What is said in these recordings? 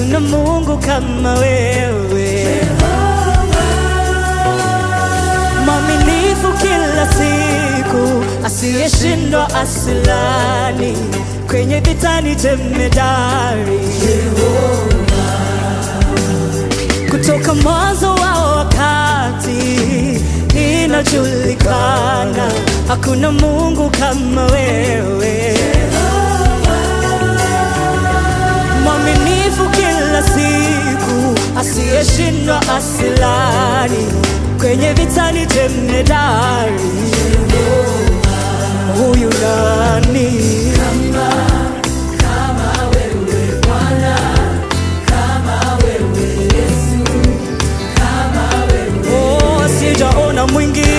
hakuna Mungu kama wewe. Mwaminifu kila siku, asiyeshindwa asilani, kwenye vita ni jemedari. Kutoka mwanzo wa wakati inajulikana, hakuna Mungu kama wewe. Mwaminifu kila siku, asiyeshindwa asilani, kwenye vita ni jemedari. Huyu nani kama wewe Bwana, kama wewe Yesu, kama wewe. Oh, sijaona mwingine.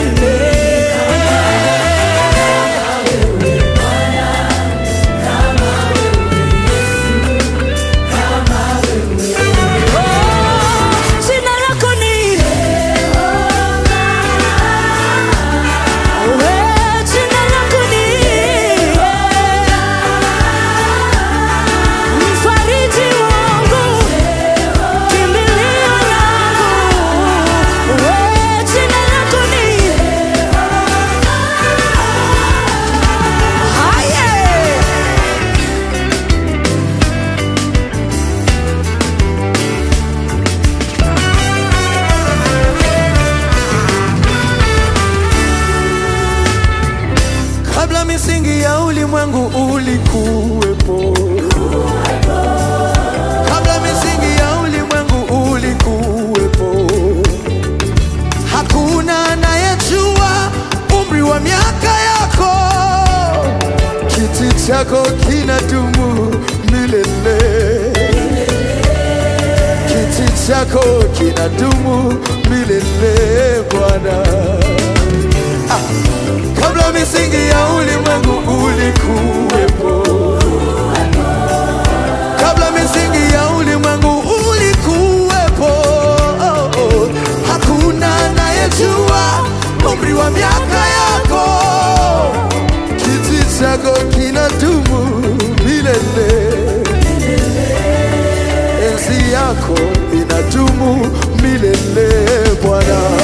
Kabla misingi ya ulimwengu ulikuwepo. Kabla misingi ya ulimwengu ulikuwepo. Hakuna anayejua umri wa miaka yako. Kiti chako kinadumu milele. Kiti chako kinadumu milele Bwana. Kabla misingi ya ulimwengu ulikuwepo. Kabla misingi ya ulimwengu ulikuwepo. Hakuna anayejua umri wa miaka yako. Kiti chako kinadumu milele. Enzi yako inadumu milele Bwana.